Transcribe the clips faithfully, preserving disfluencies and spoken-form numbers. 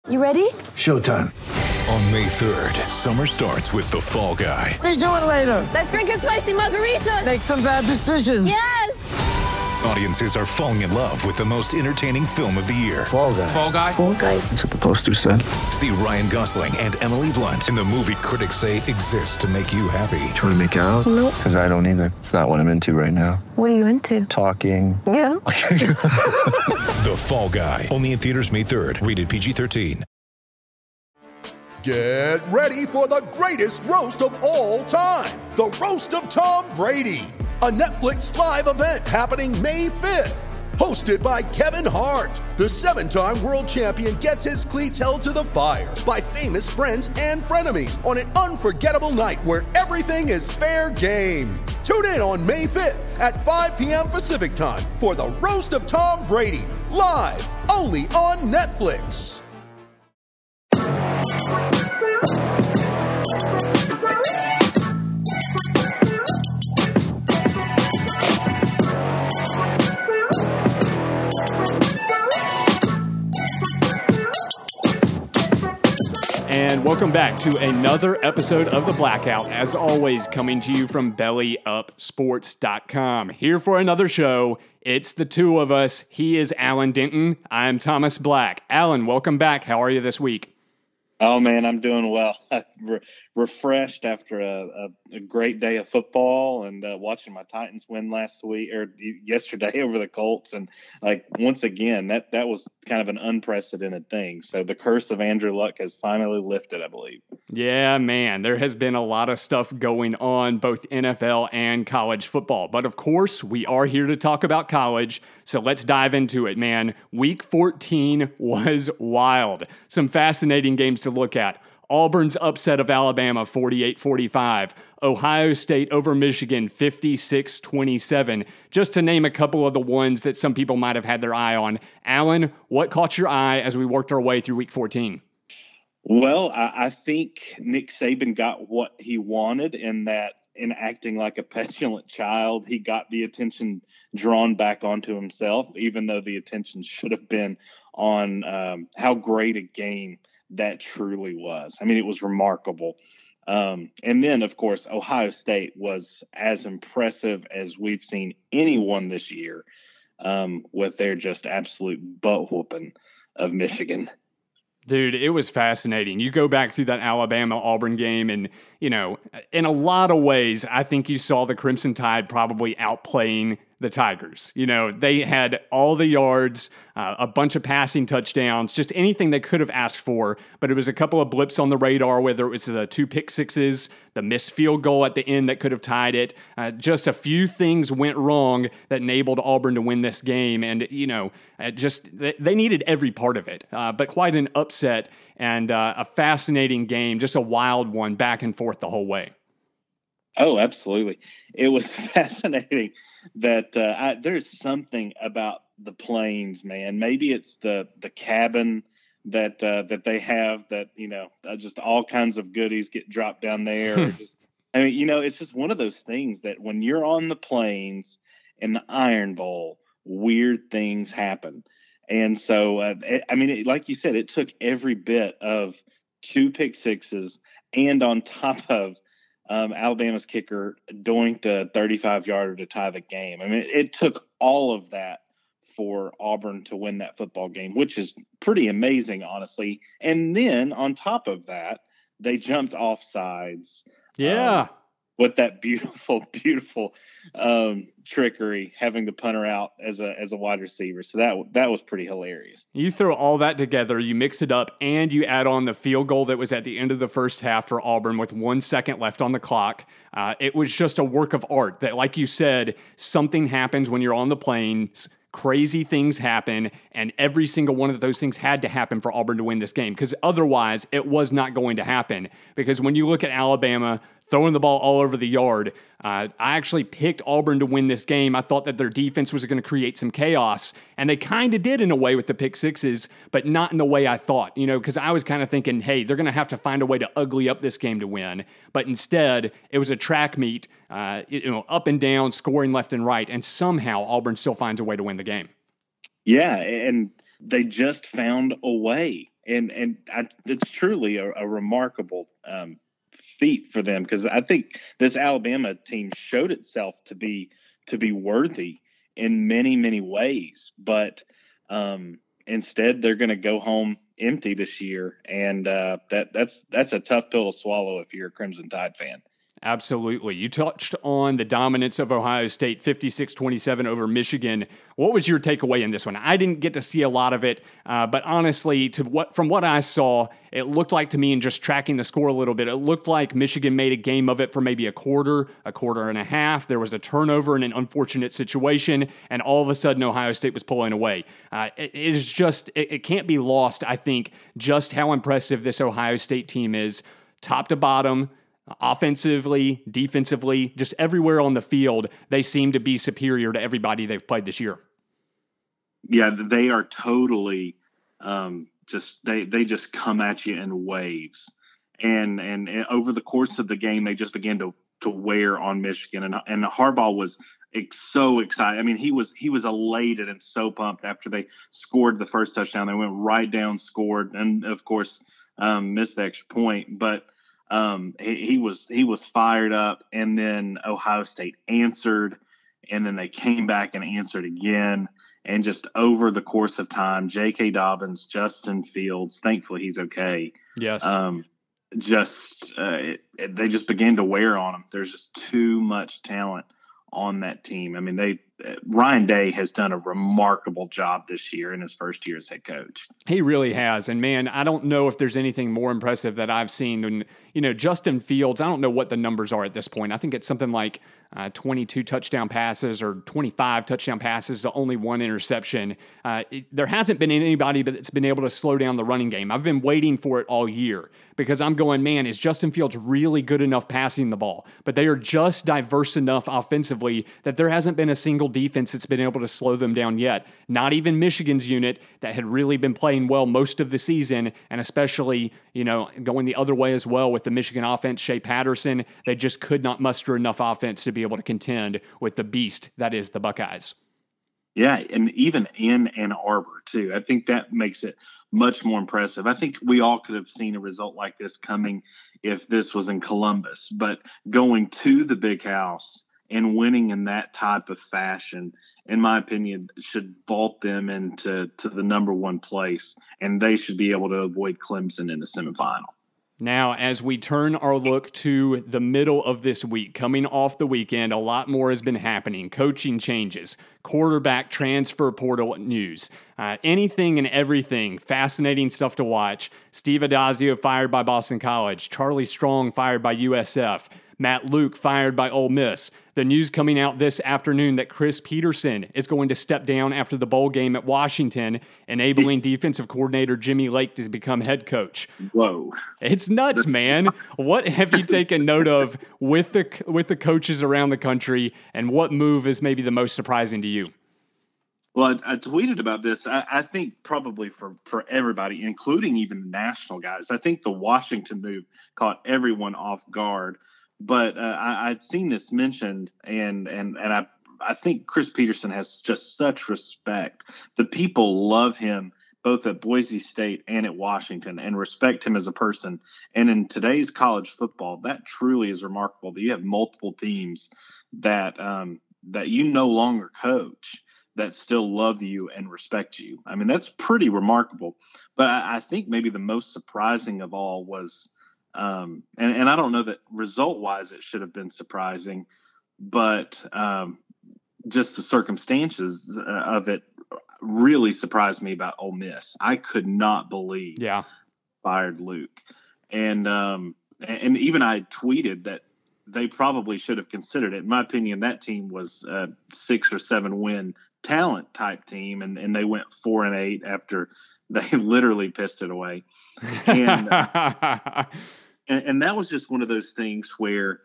You ready? Showtime. On May third, summer starts with The Fall Guy. Let's do it later. Let's drink a spicy margarita. Make some bad decisions. Yes! Audiences are falling in love with the most entertaining film of the year. Fall Guy. Fall Guy? Fall guy. That's what the poster said. See Ryan Gosling and Emily Blunt in the movie critics say exists to make you happy. Trying to make it out? Nope. Because I don't either. It's not what I'm into right now. What are you into? Talking. Yeah. The Fall Guy. Only in theaters May third. Rated P G thirteen. Get ready for the greatest roast of all time. The Roast of Tom Brady. A Netflix live event happening May fifth. Hosted by Kevin Hart. The seven-time world champion gets his cleats held to the fire by famous friends and frenemies on an unforgettable night where everything is fair game. Tune in on May fifth at five p.m. Pacific time for the Roast of Tom Brady. Live only on Netflix. And welcome back to another episode of The Blackout, as always coming to you from belly up sports dot com. Here for another show. It's the two of us. He is Alan Denton. I'm Thomas Black. Alan, welcome back. How are you this week? Oh, man, I'm doing well. Re- refreshed after a, a, a great day of football and uh, watching my Titans win last week or yesterday over the Colts. And like once again, that, that was kind of an unprecedented thing. So the curse of Andrew Luck has finally lifted, I believe. Yeah, man, there has been a lot of stuff going on, both N F L and college football. But of course, we are here to talk about college. So let's dive into it, man. Week fourteen was wild. Some fascinating games to look at. Auburn's upset of Alabama, forty-eight forty-five. Ohio State over Michigan, fifty-six twenty-seven. Just to name a couple of the ones that some people might have had their eye on. Alan, what caught your eye as we worked our way through Week fourteen? Well, I, I think Nick Saban got what he wanted in that in acting like a petulant child, he got the attention drawn back onto himself, even though the attention should have been on um, how great a game that truly was. I mean, it was remarkable. Um, and then, of course, Ohio State was as impressive as we've seen anyone this year um, with their just absolute butt whooping of Michigan. Dude, it was fascinating. You go back through that Alabama-Auburn game and, you know, in a lot of ways, I think you saw the Crimson Tide probably outplaying the Tigers. You know, they had all the yards, uh, a bunch of passing touchdowns, just anything they could have asked for. But it was a couple of blips on the radar, whether it was the two pick sixes, the missed field goal at the end that could have tied it. Uh, just a few things went wrong that enabled Auburn to win this game. And, you know, uh, just they needed every part of it. Uh, but quite an upset and uh, a fascinating game, just a wild one, back and forth the whole way. Oh, absolutely. It was fascinating that uh, I, there's something about the plains, man. Maybe it's the the cabin that uh, that they have that, you know, uh, just all kinds of goodies get dropped down there. Or just, I mean, you know, it's just one of those things that when you're on the plains in the Iron Bowl, weird things happen. And so, uh, it, I mean, it, like you said, it took every bit of two pick sixes and on top of Um, Alabama's kicker doinked a thirty-five yarder to tie the game. I mean, it, it took all of that for Auburn to win that football game, which is pretty amazing, honestly. And then on top of that, they jumped off sides. Yeah. Um, with that beautiful, beautiful um, trickery, having the punter out as a as a wide receiver. So that that was pretty hilarious. You throw all that together, you mix it up, and you add on the field goal that was at the end of the first half for Auburn with one second left on the clock. Uh, it was just a work of art that, like you said, something happens when you're on the plains. Crazy things happen, and every single one of those things had to happen for Auburn to win this game, because otherwise it was not going to happen. Because when you look at Alabama throwing the ball all over the yard, uh, I actually picked Auburn to win this game. I thought that their defense was going to create some chaos, and they kind of did in a way with the pick sixes, but not in the way I thought, you know, because I was kind of thinking, hey, they're going to have to find a way to ugly up this game to win. But instead, it was a track meet, uh, you know, up and down, scoring left and right, and somehow Auburn still finds a way to win the game. Yeah, and they just found a way and and I, it's truly a, a remarkable um, feat for them, because I think this Alabama team showed itself to be to be worthy in many many ways, but um, instead they're going to go home empty this year, and uh, that that's that's a tough pill to swallow if you're a Crimson Tide fan. Absolutely. You touched on the dominance of Ohio State, fifty-six twenty-seven over Michigan. What was your takeaway in this one? I didn't get to see a lot of it, uh, but honestly, to what from what I saw, it looked like to me, and just tracking the score a little bit, it looked like Michigan made a game of it for maybe a quarter, a quarter and a half. There was a turnover in an unfortunate situation, and all of a sudden Ohio State was pulling away. Uh, it, it is just, it, it can't be lost, I think, just how impressive this Ohio State team is, top to bottom. Offensively, defensively, just everywhere on the field, they seem to be superior to everybody they've played this year. Yeah, they are totally um, just they they just come at you in waves, and, and and over the course of the game, they just began to to wear on Michigan, and and Harbaugh was so excited. I mean, he was he was elated and so pumped after they scored the first touchdown. They went right down, scored, and of course um, missed the extra point, but. Um, he, he was he was fired up, and then Ohio State answered, and then they came back and answered again, and just over the course of time, J K. Dobbins, Justin Fields, thankfully he's okay. Yes. Um, just uh, it, it, they just began to wear on him. There's just too much talent on that team. I mean, they uh, Ryan Day has done a remarkable job this year in his first year as head coach. He really has. And man, I don't know if there's anything more impressive that I've seen than, you know, Justin Fields. I don't know what the numbers are at this point. I think it's something like uh, twenty-two touchdown passes or twenty-five touchdown passes, only one interception. Uh, it, there hasn't been anybody that's been able to slow down the running game. I've been waiting for it all year because I'm going, man, is Justin Fields really good enough passing the ball? But they are just diverse enough offensively that there hasn't been a single defense that's been able to slow them down yet. Not even Michigan's unit that had really been playing well most of the season, and especially, you know, going the other way as well with the Michigan offense, Shea Patterson. They just could not muster enough offense to be able to contend with the beast that is the Buckeyes. Yeah, and even in Ann Arbor, too. I think that makes it much more impressive. I think we all could have seen a result like this coming if this was in Columbus, but going to the Big House and winning in that type of fashion, in my opinion, should vault them into to the number one place, and they should be able to avoid Clemson in the semifinal. Now, as we turn our look to the middle of this week, coming off the weekend, a lot more has been happening. Coaching changes, quarterback transfer portal news, uh, anything and everything. Fascinating stuff to watch. Steve Addazio fired by Boston College. Charlie Strong fired by U S F. Matt Luke fired by Ole Miss. The news coming out this afternoon that Chris Peterson is going to step down after the bowl game at Washington, enabling defensive coordinator Jimmy Lake to become head coach. Whoa. It's nuts, man. What have you taken note of with the with the coaches around the country, and what move is maybe the most surprising to you? Well, I, I tweeted about this. I, I think probably for, for everybody, including even the national guys, I think the Washington move caught everyone off guard. But uh, I, I'd seen this mentioned, and and and I I think Chris Peterson has just such respect. The people love him both at Boise State and at Washington, and respect him as a person. And in today's college football, that truly is remarkable. That you have multiple teams that um, that you no longer coach that still love you and respect you. I mean, that's pretty remarkable. But I, I think maybe the most surprising of all was. Um, and, and I don't know that result wise it should have been surprising, but um, just the circumstances of it really surprised me about Ole Miss. I could not believe yeah. fired Luke. And, um, and even I tweeted that they probably should have considered it. In my opinion, that team was a six or seven win talent type team. And, and they went four and eight after they literally pissed it away. And, uh, And, and that was just one of those things where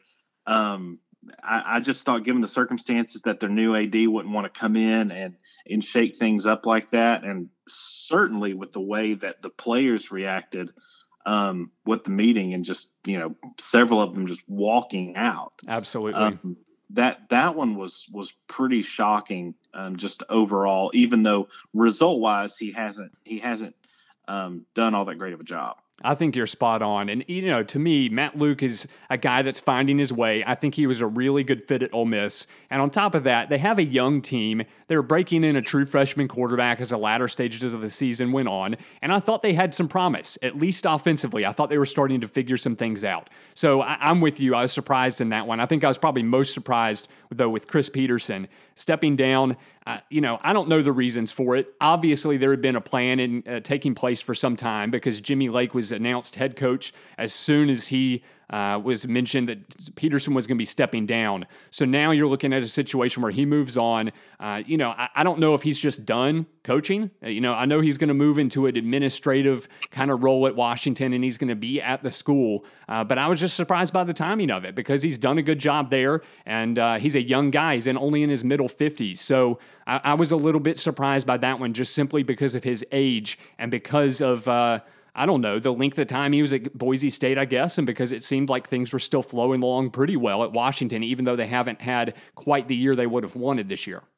um, I, I just thought, given the circumstances, that their new A D wouldn't want to come in and, and shake things up like that. And certainly with the way that the players reacted um, with the meeting and just, you know, several of them just walking out. Absolutely. Um, that that one was was pretty shocking um, just overall, even though result wise he hasn't he hasn't um, done all that great of a job. I think you're spot on. And, you know, to me, Matt Luke is a guy that's finding his way. I think he was a really good fit at Ole Miss. And on top of that, they have a young team. They're breaking in a true freshman quarterback as the latter stages of the season went on. And I thought they had some promise, at least offensively. I thought they were starting to figure some things out. So I, I'm with you. I was surprised in that one. I think I was probably most surprised, though, with Chris Petersen stepping down. Uh, you know, I don't know the reasons for it. Obviously, there had been a plan in uh, taking place for some time because Jimmy Lake was announced head coach as soon as he uh, was mentioned that Petersen was going to be stepping down. So now you're looking at a situation where he moves on. Uh, you know, I, I don't know if he's just done coaching. Uh, you know, I know he's going to move into an administrative kind of role at Washington and he's going to be at the school. Uh, but I was just surprised by the timing of it because he's done a good job there and uh, he's a young guy. He's in, only in his middle fifties. So I, I was a little bit surprised by that one just simply because of his age and because of, uh, I don't know, the length of time he was at Boise State, I guess, and because it seemed like things were still flowing along pretty well at Washington, even though they haven't had quite the year they would have wanted this year.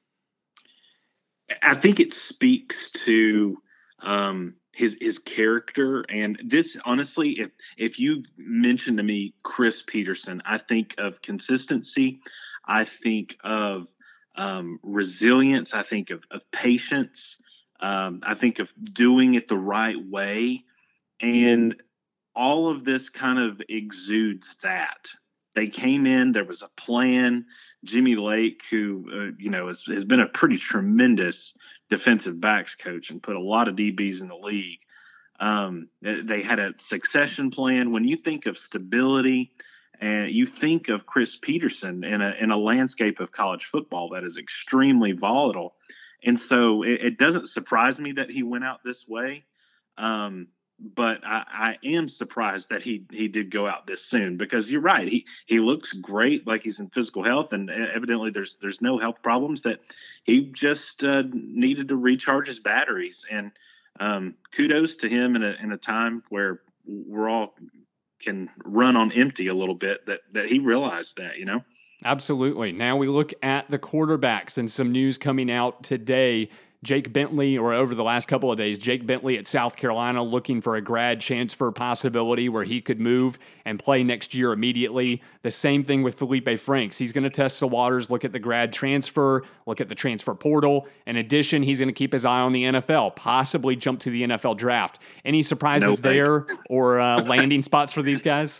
I think it speaks to um, his his character. And this, honestly, if if you mention to me Chris Petersen, I think of consistency. I think of um, resilience. I think of, of patience. Um, I think of doing it the right way. And all of this kind of exudes that. They came in, there was a plan. Jimmy Lake, who, uh, you know, has, has been a pretty tremendous defensive backs coach and put a lot of D Bs in the league. Um, they had a succession plan. When you think of stability and you think of Chris Petersen in a, in a landscape of college football that is extremely volatile. And so it, it doesn't surprise me that he went out this way. Um, but I, I am surprised that he he did go out this soon because you're right. He he looks great, like he's in physical health, and evidently there's there's no health problems. That he just uh, needed to recharge his batteries. And um, kudos to him in a in a time where we're all can run on empty a little bit. That that he realized that, you know. Absolutely. Now we look at the quarterbacks and some news coming out today. Jake Bentley, or over the last couple of days, Jake Bentley at South Carolina looking for a grad transfer possibility where he could move and play next year immediately. The same thing with Felipe Franks. He's going to test the waters, look at the grad transfer, look at the transfer portal. In addition, he's going to keep his eye on the N F L, possibly jump to the N F L draft. Any surprises no there or uh, landing spots for these guys?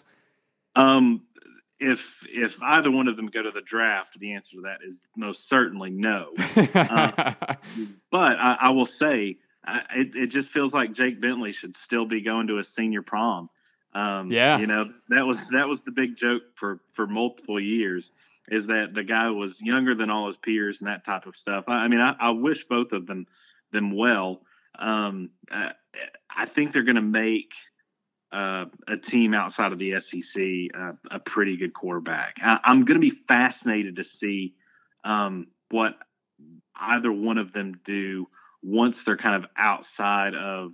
Um. If if either one of them go to the draft, the answer to that is most certainly no. uh, but I, I will say, I, it, it just feels like Jake Bentley should still be going to a senior prom. Um, yeah, you know that was that was the big joke for for multiple years, is that the guy was younger than all his peers and that type of stuff. I, I mean, I, I wish both of them them well. Um, I, I think they're going to make. Uh, a team outside of the S E C, uh, a pretty good quarterback. I, I'm going to be fascinated to see um, what either one of them do once they're kind of outside of,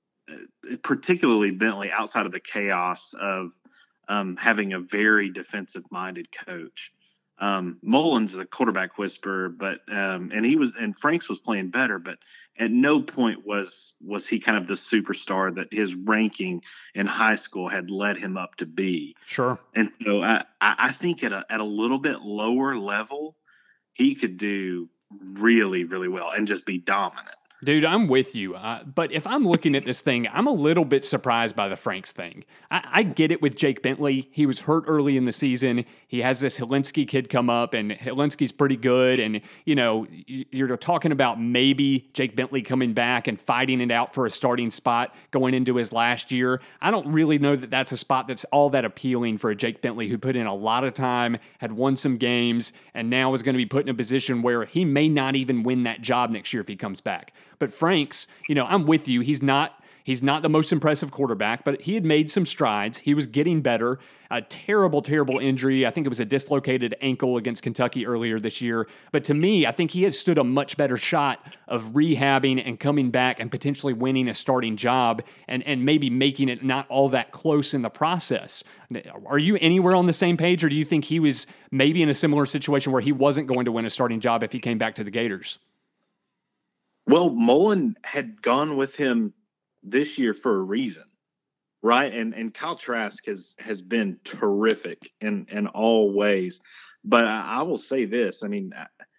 uh, particularly Bentley, outside of the chaos of um, having a very defensive-minded coach. Um, Mullins, the quarterback whisperer, but um, and he was and Franks was playing better, but at no point was was he kind of the superstar that his ranking in high school had led him up to be. Sure. And so I, I think at a at a little bit lower level, he could do really, really well and just be dominant. Dude, I'm with you. Uh, but if I'm looking at this thing, I'm a little bit surprised by the Franks thing. I, I get it with Jake Bentley. He was hurt early in the season. He has this Helinski kid come up, and Helinski's pretty good. And, you know, you're talking about maybe Jake Bentley coming back and fighting it out for a starting spot going into his last year. I don't really know that that's a spot that's all that appealing for a Jake Bentley who put in a lot of time, had won some games, and now is going to be put in a position where he may not even win that job next year if he comes back. But Franks, you know, I'm with you. He's not he's not the most impressive quarterback, but he had made some strides. He was getting better. A terrible, terrible injury. I think it was a dislocated ankle against Kentucky earlier this year. But to me, I think he has stood a much better shot of rehabbing and coming back and potentially winning a starting job and, and maybe making it not all that close in the process. Are you anywhere on the same page, or do you think he was maybe in a similar situation where he wasn't going to win a starting job if he came back to the Gators? Well, Mullen had gone with him this year for a reason, right? And and Kyle Trask has has been terrific in in all ways. But I, I will say this: I mean,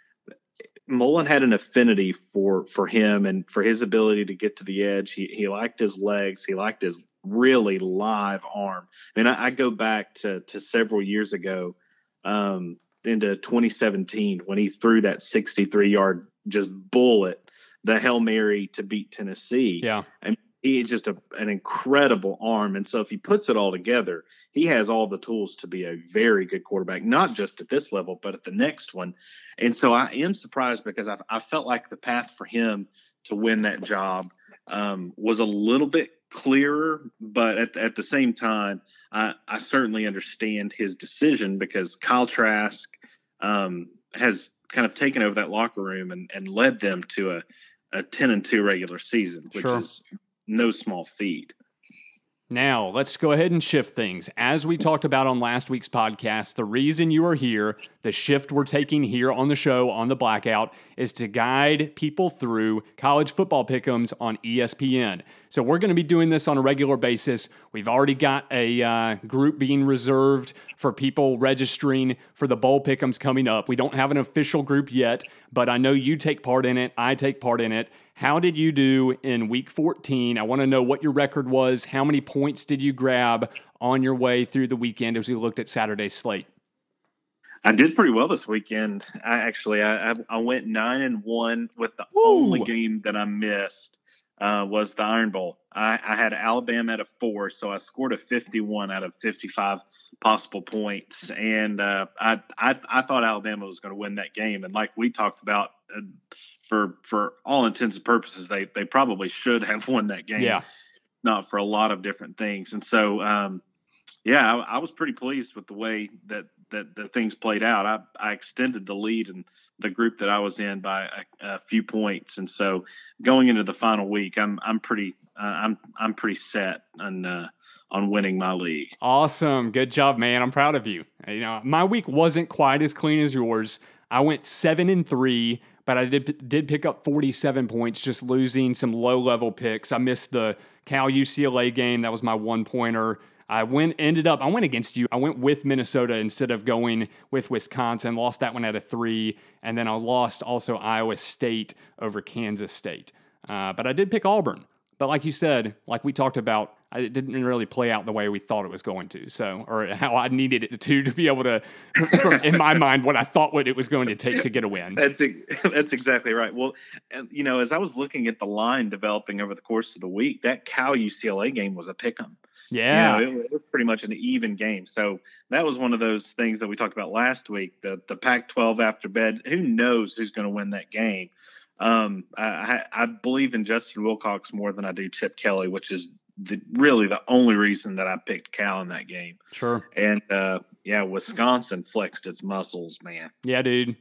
Mullen had an affinity for for him and for his ability to get to the edge. He he liked his legs. He liked his really live arm. I mean, I, I go back to to several years ago, um, into twenty seventeen when he threw that sixty-three yard just bullet, the Hail Mary to beat Tennessee. Yeah, and he's just a, an incredible arm. And so if he puts it all together, he has all the tools to be a very good quarterback, not just at this level, but at the next one. And so I am surprised because I, I felt like the path for him to win that job um, was a little bit clearer. But at, at the same time, I, I certainly understand his decision because Kyle Trask um, has kind of taken over that locker room and, and led them to a, a ten and two regular season, which Sure. is no small feat. Now, let's go ahead and shift things. As we talked about on last week's podcast, the reason you are here, the shift we're taking here on the show, on the Blackout, is to guide people through college football pick'ems on E S P N. So we're going to be doing this on a regular basis. We've already got a uh, group being reserved for people registering for the bowl pick'ems coming up. We don't have an official group yet, but I know you take part in it. I take part in it. How did you do in week fourteen? I want to know what your record was. How many points did you grab on your way through the weekend as we looked at Saturday's slate? I did pretty well this weekend. I actually, I, I, I went nine and one with the Ooh. only game that I missed uh, was the Iron Bowl. I, I had Alabama at a four, so I scored a fifty-one out of fifty-five possible points. And uh, I, I, I thought Alabama was going to win that game. And like we talked about, uh, for for all intents and purposes, they they probably should have won that game. Yeah. Not for a lot of different things. And so, um, yeah, I, I was pretty pleased with the way that, that the things played out. I, I extended the lead in the group that I was in by a, a few points. And so going into the final week, I'm, I'm pretty, uh, I'm, I'm pretty set on, uh, on winning my league. Awesome. Good job, man. I'm proud of you. You know, my week wasn't quite as clean as yours. I went seven and three, but I did did pick up forty-seven points, just losing some low-level picks. I missed the Cal U C L A game. That was my one-pointer. I went ended up, I went against you. I went with Minnesota instead of going with Wisconsin. Lost that one at a three. And then I lost also Iowa State over Kansas State. Uh, but I did pick Auburn. But like you said, like we talked about, it didn't really play out the way we thought it was going to. So, or how I needed it to, to be able to, from, in my mind, what I thought what it was going to take to get a win. That's that's exactly right. Well, and, you know, as I was looking at the line developing over the course of the week, that Cal U C L A game was a pick'em. Yeah. You know, it, it was pretty much an even game. So that was one of those things that we talked about last week, the, the Pac twelve after bed. Who knows who's going to win that game? Um, I, I believe in Justin Wilcox more than I do Chip Kelly, which is the, really the only reason that I picked Cal in that game. Sure. And, uh, yeah, Wisconsin flexed its muscles, man. Yeah, dude.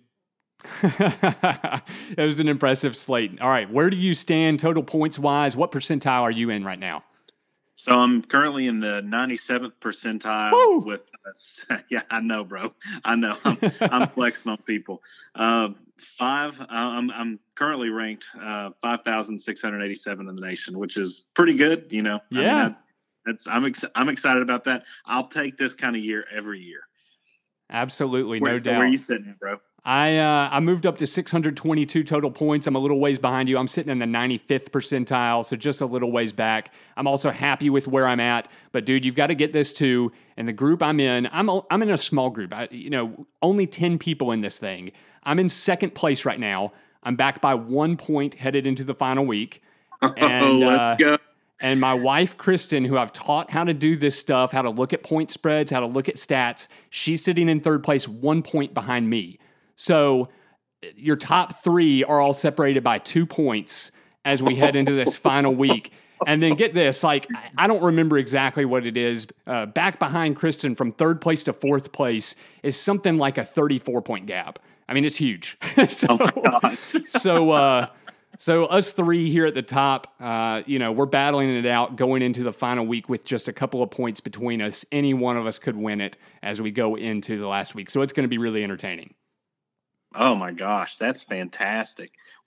It was an impressive slate. All right, where do you stand total points-wise? What percentile are you in right now? So I'm currently in the ninety-seventh percentile. Woo! with, uh, yeah, I know, bro. I know. I'm, I'm flexing on people. Uh, five, I'm, I'm currently ranked uh, five thousand six hundred eighty-seven in the nation, which is pretty good, you know. Yeah. I mean, I, that's, I'm, ex- I'm excited about that. I'll take this kind of year every year. Absolutely, Where, no so doubt. where are you sitting, bro? I uh, I moved up to six hundred twenty-two total points. I'm a little ways behind you. I'm sitting in the ninety-fifth percentile, so just a little ways back. I'm also happy with where I'm at. But dude, you've got to get this too. And the group I'm in, I'm a, I'm in a small group. I, you know, only ten people in this thing. I'm in second place right now. I'm back by one point headed into the final week. And, oh, let's uh, go. And my wife, Kristen, who I've taught how to do this stuff, how to look at point spreads, how to look at stats, she's sitting in third place, one point behind me. So your top three are all separated by two points as we head into this final week. And then get this, like, I don't remember exactly what it is. Uh, back behind Kristen from third place to fourth place is something like a thirty-four point gap. I mean, it's huge. so, Oh my gosh. so, uh, so us three here at the top, uh, you know, we're battling it out going into the final week with just a couple of points between us. Any one of us could win it as we go into the last week. So it's going to be really entertaining. Oh my gosh, that's fantastic.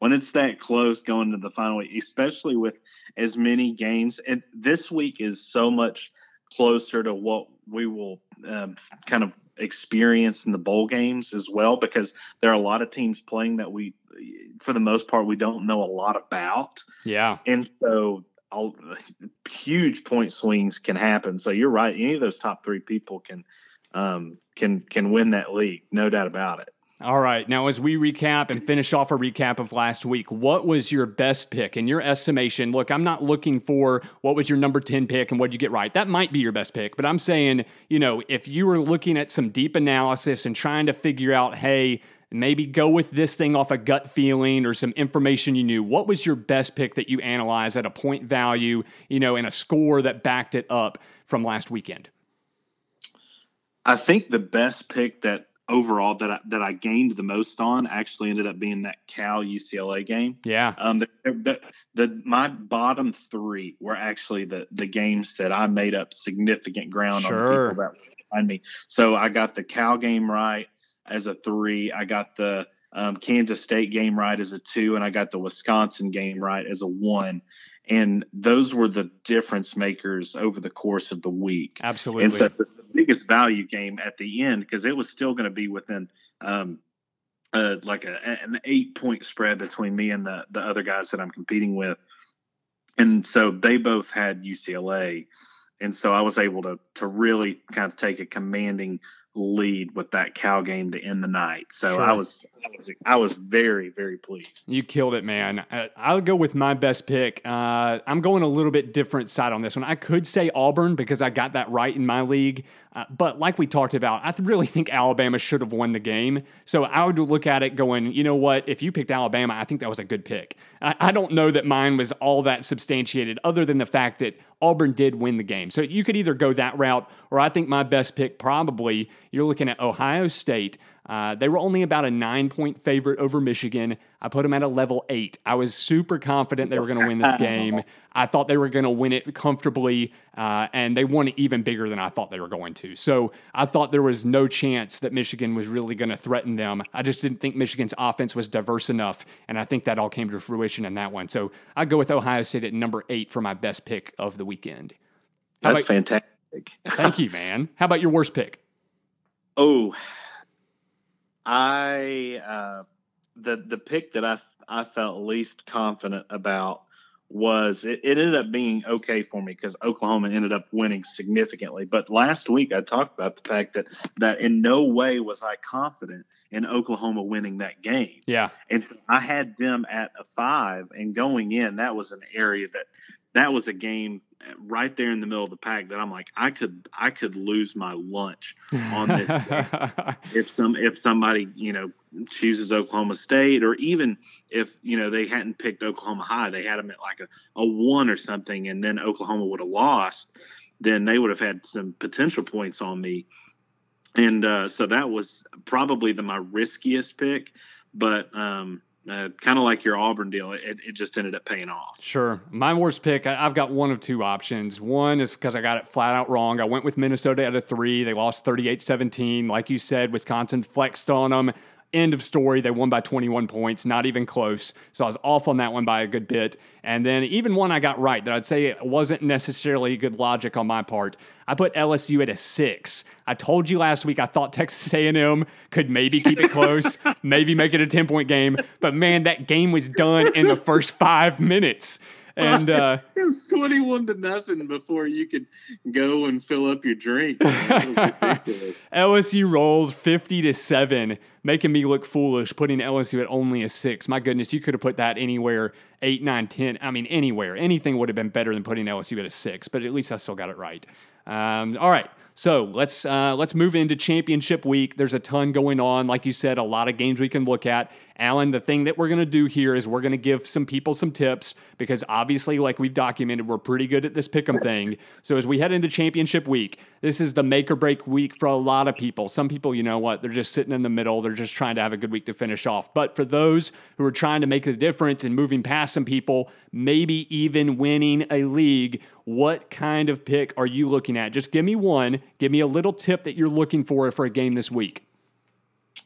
when it's that close going to the final week, especially with as many games. And this week is so much closer to what we will um, kind of experience in the bowl games as well, because there are a lot of teams playing that we, for the most part, we don't know a lot about. Yeah. And so I'll, huge point swings can happen. So you're right. Any of those top three people can, um, can, can win that league. No doubt about it. All right. Now, as we recap and finish off a recap of last week, what was your best pick in your estimation? Look, I'm not looking for what was your number ten pick and what did you get right. That might be your best pick, but I'm saying, you know, if you were looking at some deep analysis and trying to figure out, hey, maybe go with this thing off a gut feeling or some information you knew, what was your best pick that you analyzed at a point value, you know, and a score that backed it up from last weekend? I think the best pick that overall that I, that I gained the most on actually ended up being that Cal U C L A game. Yeah. Um, the, the, the, my bottom three were actually the, the games that I made up significant ground Sure. on the people that behind me. So I got the Cal game right as a three. I got the um, Kansas State game right as a two, and I got the Wisconsin game right as a one. And those were the difference makers over the course of the week. Absolutely. And so the biggest value game at the end, because it was still going to be within um, uh, like a, an eight point spread between me and the, the other guys that I'm competing with. And so they both had U C L A. And so I was able to to really kind of take a commanding lead with that Cal game to end the night. So Sure. I was, I was, I was very, very pleased. You killed it, man. I, I'll go with my best pick. Uh, I'm going a little bit different side on this one. I could say Auburn because I got that right in my league. Uh, but like we talked about, I really think Alabama should have won the game. So I would look at it going, you know what? If you picked Alabama, I think that was a good pick. I, I don't know that mine was all that substantiated other than the fact that Auburn did win the game. So you could either go that route, or I think my best pick probably, you're looking at Ohio State. Uh, they were only about a nine-point favorite over Michigan. I put them at a level eight. I was super confident they were going to win this game. I thought they were going to win it comfortably, uh, and they won it even bigger than I thought they were going to. So I thought there was no chance that Michigan was really going to threaten them. I just didn't think Michigan's offense was diverse enough, and I think that all came to fruition in that one. So I go with Ohio State at number eight for my best pick of the weekend. How That's about, fantastic. Thank you, man. How about your worst pick? Oh, I uh, the the pick that I I felt least confident about was it, it ended up being okay for me because Oklahoma ended up winning significantly. But last week I talked about the fact that that in no way was I confident in Oklahoma winning that game. Yeah, and so I had them at a five, and going in, that was an area that that was a game right there in the middle of the pack that I'm like, I could, I could lose my lunch on this. if some, if somebody, you know, chooses Oklahoma State, or even if, you know, they hadn't picked Oklahoma High, they had them at like a, a one or something, and then Oklahoma would have lost, then they would have had some potential points on me. And uh, so that was probably the, my riskiest pick, but um, Uh, kind of like your Auburn deal, it, it just ended up paying off. Sure. My worst pick, I, I've got one of two options. One is because I got it flat out wrong. I went with Minnesota at a three. They lost thirty-eight seventeen. Like you said, Wisconsin flexed on them. End of story. They won by twenty-one points, not even close. So I was off on that one by a good bit. And then even one I got right that I'd say it wasn't necessarily good logic on my part. I put L S U at a six. I told you last week I thought Texas A and M could maybe keep it close, maybe make it a ten-point game. But, man, that game was done in the first five minutes. And uh, it was twenty-one to nothing before you could go and fill up your drink. L S U rolls fifty to seven, making me look foolish, putting L S U at only a six. My goodness, you could have put that anywhere, eight, nine, ten. I mean, anywhere. Anything would have been better than putting L S U at a six, but at least I still got it right. Um, all right. So let's uh, let's move into championship week. There's a ton going on. Like you said, a lot of games we can look at. Alan, the thing that we're going to do here is we're going to give some people some tips because obviously, like we've documented, we're pretty good at this pick'em thing. So as we head into championship week, this is the make or break week for a lot of people. Some people, you know what, they're just sitting in the middle. They're just trying to have a good week to finish off. But for those who are trying to make the difference and moving past some people, maybe even winning a league, what kind of pick are you looking at? Just give me one. Give me a little tip that you're looking for for a game this week.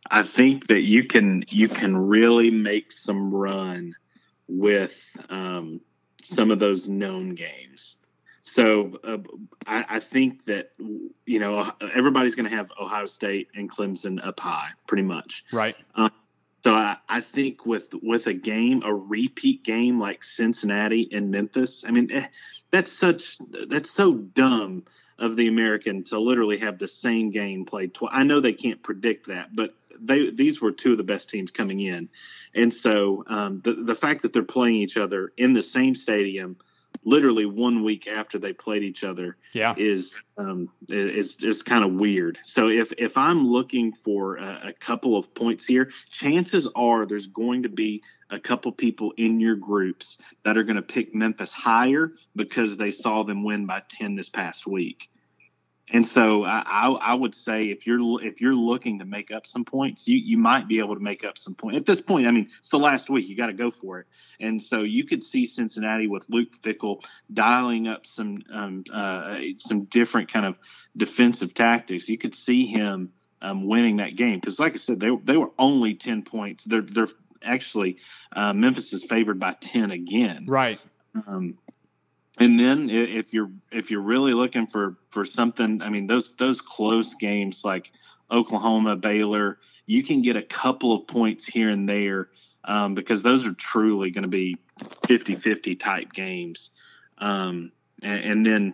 I think that you can you can really make some run with um, some of those known games. So uh, I, I think that, you know, everybody's going to have Ohio State and Clemson up high, pretty much. Right. Um, so I, I think with with a game, a repeat game like Cincinnati and Memphis, I mean, eh, that's such that's so dumb of the American to literally have the same game played twice. I know they can't predict that, but they these were two of the best teams coming in, and so um, the the fact that they're playing each other in the same stadium, literally one week after they played each other, yeah, is um, is is kind of weird. So if if I'm looking for a, a couple of points here, chances are there's going to be a couple people in your groups that are going to pick Memphis higher because they saw them win by ten this past week. And so I, I, I would say if you're if you're looking to make up some points, you, you might be able to make up some points. At this point, I mean, it's the last week. You got to go for it. And so you could see Cincinnati with Luke Fickell dialing up some um, uh, some different kind of defensive tactics. You could see him um, winning that game because, like I said, they they were only ten points. They're they're actually uh, Memphis is favored by ten again. Right. Um, And then if you're if you're really looking for, for something, I mean, those those close games like Oklahoma, Baylor, you can get a couple of points here and there um, because those are truly going to be fifty-fifty type games. Um, and, and then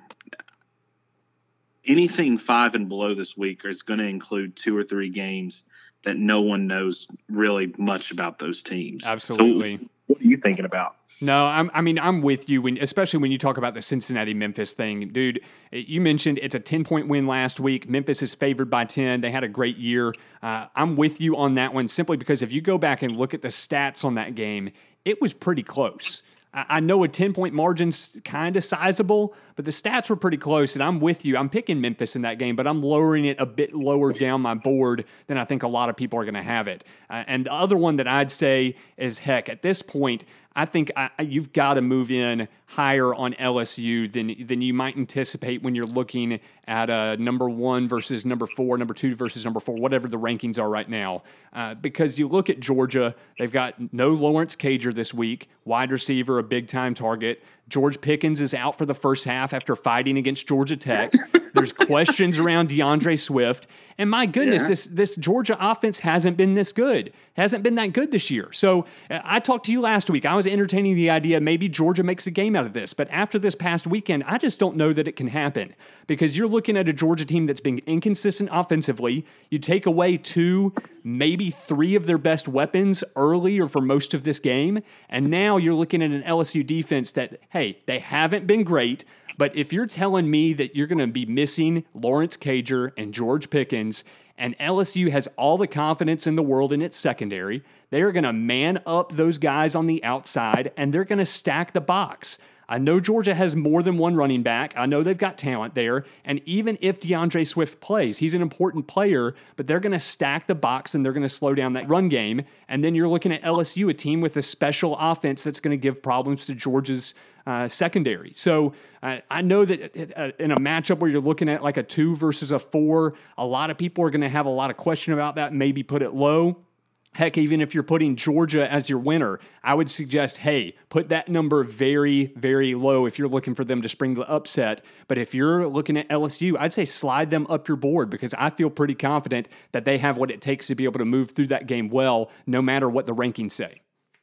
anything five and below this week is going to include two or three games that no one knows really much about those teams. Absolutely. So what are you thinking about? No, I'm, I mean, I'm with you, when, especially when you talk about the Cincinnati-Memphis thing. Dude, you mentioned it's a ten-point win last week. Memphis is favored by ten. They had a great year. Uh, I'm with you on that one simply because if you go back and look at the stats on that game, it was pretty close. I know a ten-point margin's kind of sizable, but the stats were pretty close, and I'm with you. I'm picking Memphis in that game, but I'm lowering it a bit lower down my board than I think a lot of people are going to have it. Uh, and the other one that I'd say is, heck, at this point, I think I, you've got to move in higher on L S U than than you might anticipate when you're looking at uh, number one versus number four, number two versus number four, whatever the rankings are right now. Uh, because you look at Georgia, they've got no Lawrence Cager this week, wide receiver, a big-time target. George Pickens is out for the first half after fighting against Georgia Tech. There's questions around DeAndre Swift. And my goodness, yeah. this this Georgia offense hasn't been this good. Hasn't been that good this year. So uh, I talked to you last week. I was entertaining the idea maybe Georgia makes a game out of this. But after this past weekend, I just don't know that it can happen. Because you're looking at a Georgia team that's been inconsistent offensively. You take away two, maybe three of their best weapons early or for most of this game. And now you're looking at an L S U defense that, hey, they haven't been great. But if you're telling me that you're going to be missing Lawrence Cager and George Pickens, and L S U has all the confidence in the world in its secondary, they're going to man up those guys on the outside, and they're going to stack the box. I know Georgia has more than one running back. I know they've got talent there. And even if DeAndre Swift plays, he's an important player, but they're going to stack the box and they're going to slow down that run game. And then you're looking at L S U, a team with a special offense that's going to give problems to Georgia's uh, secondary. So uh, I know that uh, in a matchup where you're looking at like a two versus a four, a lot of people are going to have a lot of question about that and maybe put it low. Heck, even if you're putting Georgia as your winner, I would suggest, hey, put that number very, very low if you're looking for them to spring the upset. But if you're looking at L S U, I'd say slide them up your board because I feel pretty confident that they have what it takes to be able to move through that game well, no matter what the rankings say.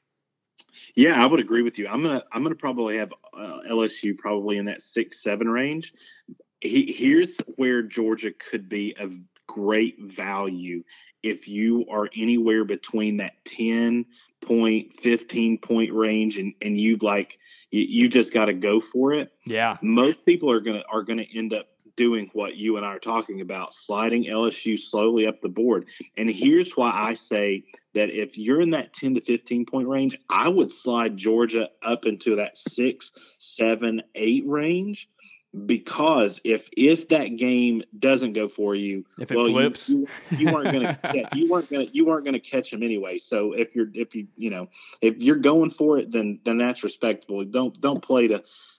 Yeah, I would agree with you. I'm gonna I'm gonna probably have uh, L S U probably in that six seven range. He, here's where Georgia could be a great value if you are anywhere between that ten point, fifteen point range and, and you like, you, you just got to go for it. Yeah. Most people are going to, are going to end up doing what you and I are talking about, sliding L S U slowly up the board. And here's why I say that if you're in that ten to fifteen point range, I would slide Georgia up into that six, seven, eight range. Because if if that game doesn't go for you, if it well, flips, you, you, you weren't gonna you weren't gonna you weren't gonna catch them anyway. So if you're if you you know if you're going for it, then then that's respectable. Don't don't play to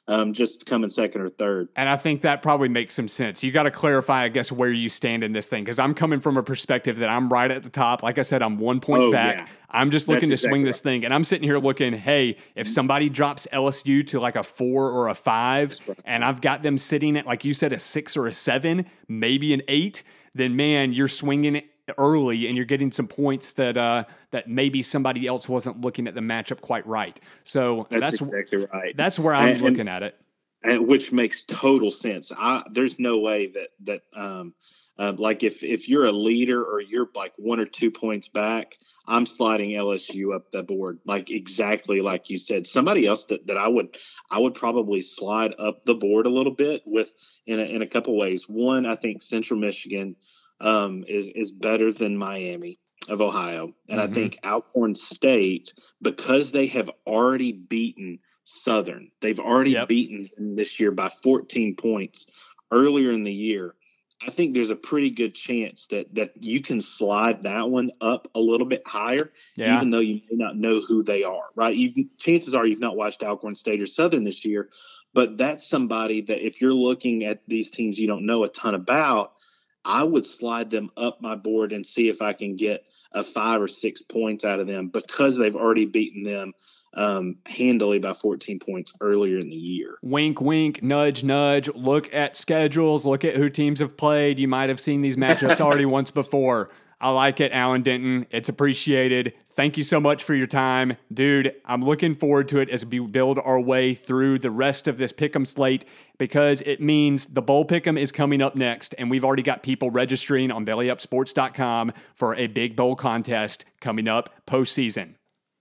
um, just coming second or third. And I think that probably makes some sense. You got to clarify, I guess, where you stand in this thing, because I'm coming from a perspective that I'm right at the top. Like I said, I'm one point oh, back. Yeah. I'm just looking That's to swing exactly this thing, and I'm sitting here looking, hey, if somebody drops L S U to like a four or a five, right. and I've got them sitting at, like you said, a six or a seven, maybe an eight, then, man, you're swinging it early and you're getting some points that uh, that maybe somebody else wasn't looking at the matchup quite right. So that's, that's exactly right. That's where I'm and, looking and, at it. And which makes total sense. I, there's no way that that um, uh, like if if you're a leader or you're like one or two points back, I'm sliding L S U up the board, like exactly like you said. Somebody else that, that I would I would probably slide up the board a little bit with in a, in a couple ways. One, I think Central Michigan um, is is better than Miami of Ohio, and mm-hmm. I think Alcorn State, because they have already beaten Southern, they've already yep. beaten them this year by fourteen points earlier in the year. I think there's a pretty good chance that that you can slide that one up a little bit higher, yeah. even though you may not know who they are, right? You chances are you've not watched Alcorn State or Southern this year, but that's somebody that if you're looking at these teams you don't know a ton about, I would slide them up my board and see if I can get a five or six points out of them because they've already beaten them um, handily by fourteen points earlier in the year. Wink, wink, nudge, nudge. Look at schedules. Look at who teams have played. You might have seen these matchups already once before. I like it, Alan Denton. It's appreciated. Thank you so much for your time. Dude, I'm looking forward to it as we build our way through the rest of this Pick'em slate because it means the Bowl Pick'em is coming up next, and we've already got people registering on belly up sports dot com for a big bowl contest coming up postseason.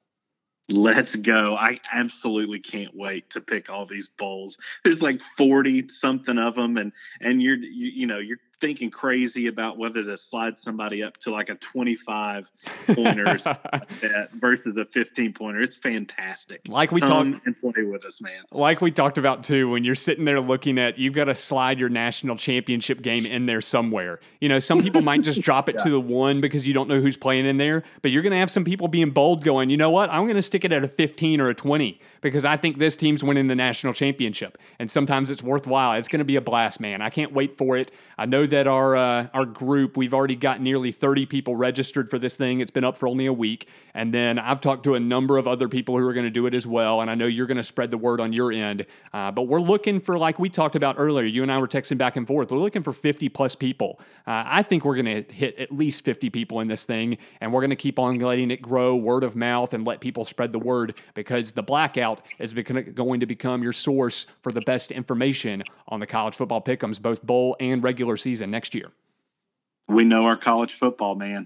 Let's go. I absolutely can't wait to pick all these bowls. There's like forty something of them. And, and you're, you, you know, you're thinking crazy about whether to slide somebody up to like a twenty-five pointer versus a fifteen pointer. It's fantastic. Like we Come talked and play with us, man. Like we talked about too, when you're sitting there looking at, you've got to slide your national championship game in there somewhere. You know, some people might just drop it yeah. to the one because you don't know who's playing in there, but you're going to have some people being bold going, you know what? I'm going to stick it at a fifteen or a twenty because I think this team's winning the national championship. And sometimes it's worthwhile. It's going to be a blast, man. I can't wait for it. I know that our uh, our group, we've already got nearly thirty people registered for this thing. It's been up for only a week. And then I've talked to a number of other people who are going to do it as well. And I know you're going to spread the word on your end. Uh, but we're looking for, like we talked about earlier, you and I were texting back and forth, we're looking for fifty plus people. Uh, I think we're going to hit at least fifty people in this thing. And we're going to keep on letting it grow word of mouth and let people spread the word because the Blackout is going to become your source for the best information on the college football pick'ems, both bowl and regular season next year. We know our college football, man.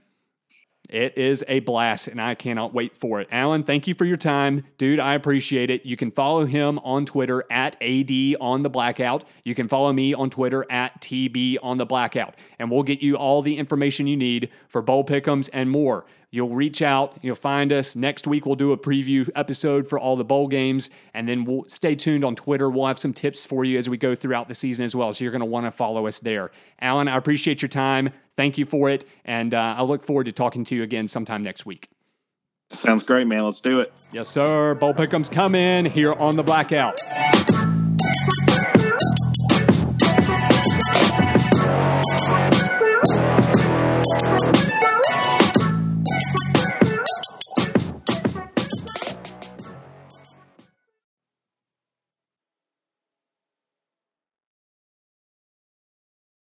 It is a blast, and I cannot wait for it. Alan, thank you for your time. Dude, I appreciate it. You can follow him on Twitter at A D on the Blackout. You can follow me on Twitter at T B on the Blackout, and we'll get you all the information you need for bowl pick'ems and more. You'll reach out, you'll find us. Next week, we'll do a preview episode for all the bowl games, and then we'll stay tuned on Twitter. We'll have some tips for you as we go throughout the season as well, so you're going to want to follow us there. Alan, I appreciate your time. Thank you for it, and uh, I look forward to talking to you again sometime next week. Sounds great, man. Let's do it. Yes, sir. Bowl Pick'ems coming here on the Blackout.